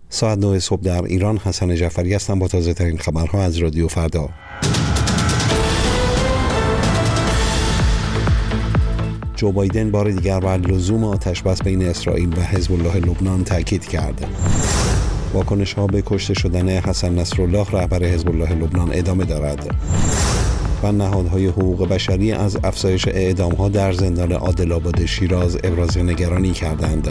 ساعت 9 صبح در ایران. حسن جعفری هستم با تازه ترین خبرها از رادیو فردا. جو بایدن بار دیگر بر لزوم آتش‌بس بین اسرائیل و حزب الله لبنان تاکید کرد. واکنش‌ها به کشته شدن حسن نصرالله رهبر حزب الله لبنان ادامه دارد و نهادهای حقوق بشری از افزایش اعدام‌ها در زندان عادل‌آباد شیراز ابراز نگرانی کردند.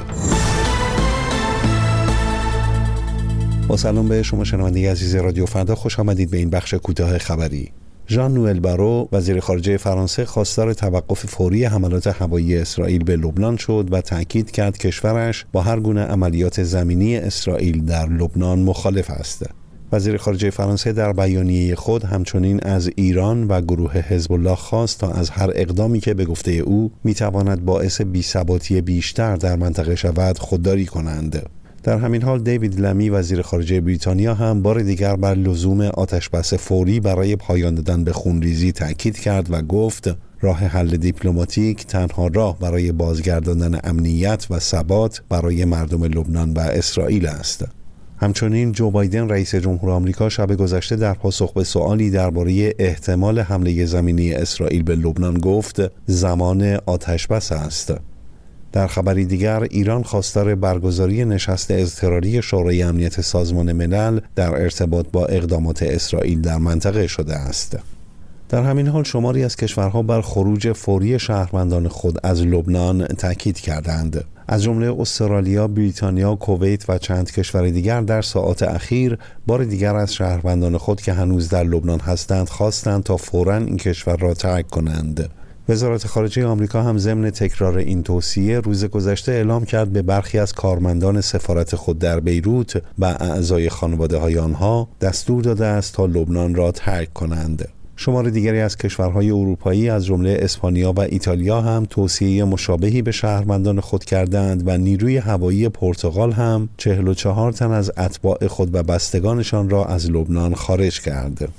با سلام به شما شنونده عزیز رادیو فردا، خوش آمدید به این بخش کوتاه خبری. ژان نوئل بارو وزیر خارجه فرانسه خواستار توقف فوری حملات هوایی اسرائیل به لبنان شد و تاکید کرد کشورش با هر گونه عملیات زمینی اسرائیل در لبنان مخالف است. وزیر خارجه فرانسه در بیانیه خود همچنین از ایران و گروه حزب الله خواست تا از هر اقدامی که به گفته او میتواند باعث بی‌ثباتی بیشتر در منطقه شود خودداری کنند. در همین حال دیوید لمی وزیر خارجه بریتانیا هم بار دیگر بر لزوم آتش‌بس فوری برای پایان دادن به خونریزی تاکید کرد و گفت راه حل دیپلماتیک تنها راه برای بازگرداندن امنیت و ثبات برای مردم لبنان و اسرائیل است. همچنین جو بایدن رئیس جمهور آمریکا شب گذشته در پاسخ به سوالی درباره احتمال حمله زمینی اسرائیل به لبنان گفت زمان آتش‌بس است. در خبری دیگر ایران خواستار برگزاری نشست اضطراری شورای امنیت سازمان ملل در ارتباط با اقدامات اسرائیل در منطقه شده است. در همین حال شماری از کشورها بر خروج فوری شهروندان خود از لبنان تاکید کردند. از جمله استرالیا، بریتانیا، کویت و چند کشور دیگر در ساعات اخیر بار دیگر از شهروندان خود که هنوز در لبنان هستند خواستند تا فوراً این کشور را ترک کنند. وزارت خارجه آمریکا هم ضمن تکرار این توصیه روز گذشته اعلام کرد به برخی از کارمندان سفارت خود در بیروت و اعضای خانواده‌های آنها دستور داده است تا لبنان را ترک کنند. شمار دیگری از کشورهای اروپایی از جمله اسپانیا و ایتالیا هم توصیه مشابهی به شهروندان خود کردند و نیروی هوایی پرتغال هم 44 تن از اتباع خود و بستگانشان را از لبنان خارج کرد.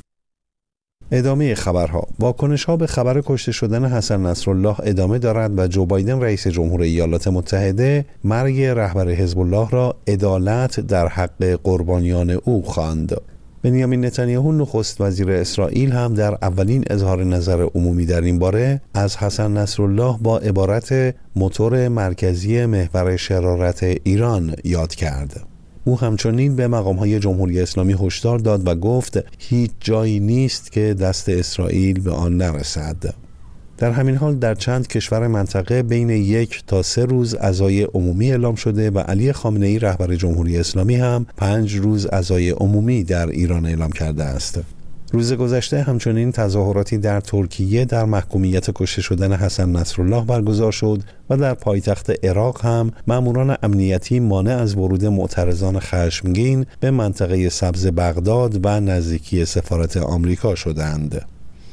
ادامه خبرها. واکنش‌ها به خبر کشته شدن حسن نصرالله ادامه دارد و جو بایدن رئیس جمهور ایالات متحده مرگ رهبر حزب الله را عدالت در حق قربانیان او خواند. بنیامین نتانیاهو نخست وزیر اسرائیل هم در اولین اظهار نظر عمومی در این باره از حسن نصرالله با عبارت موتور مرکزی محور شرارت ایران یاد کرد. او همچنین به مقام‌های جمهوری اسلامی هشدار داد و گفت هیچ جایی نیست که دست اسرائیل به آن نرسد. در همین حال در چند کشور منطقه بین 1 تا 3 روز عزای عمومی اعلام شده و علی خامنه‌ای رهبر جمهوری اسلامی هم 5 روز عزای عمومی در ایران اعلام کرده است. روز گذشته همچنین تظاهراتی در ترکیه در محکومیت کشته شدن حسن نصرالله برگزار شد و در پایتخت عراق هم ماموران امنیتی مانع از ورود معترضان خشمگین به منطقه سبز بغداد و نزدیکی سفارت آمریکا شدند.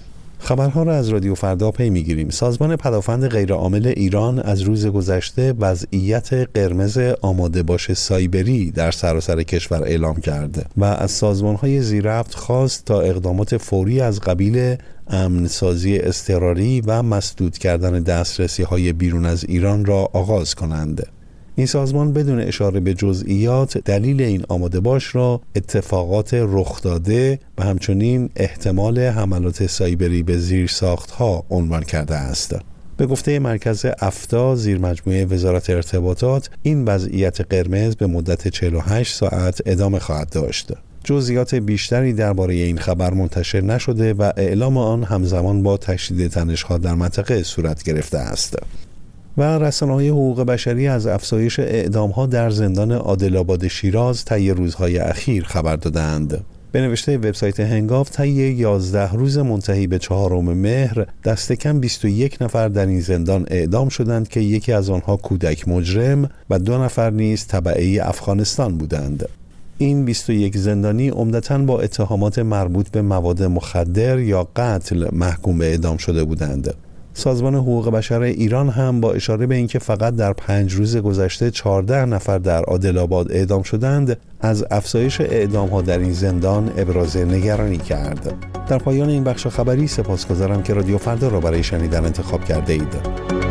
خبرها را از رادیو فردا پی می‌گیریم. سازمان پدافند غیرعامل ایران از روز گذشته وضعیت قرمز آماده باش سایبری در سراسر کشور اعلام کرد و از سازمان‌های زیرربط خواست تا اقدامات فوری از قبیل امن‌سازی اضطراری و مسدود کردن دسترسی‌های بیرون از ایران را آغاز کنند. این سازمان بدون اشاره به جزئیات دلیل این آماده باش را اتفاقات رخ داده و همچنین احتمال حملات سایبری به زیرساخت‌ها عنوان کرده است. به گفته مرکز افتا زیر مجموعه وزارت ارتباطات این وضعیت قرمز به مدت 48 ساعت ادامه خواهد داشت. جزئیات بیشتری درباره این خبر منتشر نشده و اعلام آن همزمان با تشدید تنش‌ها در منطقه صورت گرفته است. و رسانه‌های حقوق بشری از افزایش اعدام‌ها در زندان عادل‌آباد شیراز طی روزهای اخیر خبر دادند. به نوشته وبسایت هنگاو طی 11 روز منتهی به 4 مهر دست کم 21 نفر در این زندان اعدام شدند که یکی از آنها کودک مجرم و 2 نفر نیز تبعه افغانستان بودند. این 21 زندانی عمدتاً با اتهامات مربوط به مواد مخدر یا قتل محکوم به اعدام شده بودند. سازمان حقوق بشر ایران هم با اشاره به اینکه فقط در 5 روز گذشته 14 نفر در عادل‌آباد اعدام شدند، از افزایش اعدام‌ها در این زندان ابراز نگرانی کرد. در پایان این بخش خبری سپاسگزارم که رادیو فردا را برای شنیدن انتخاب کرده اید.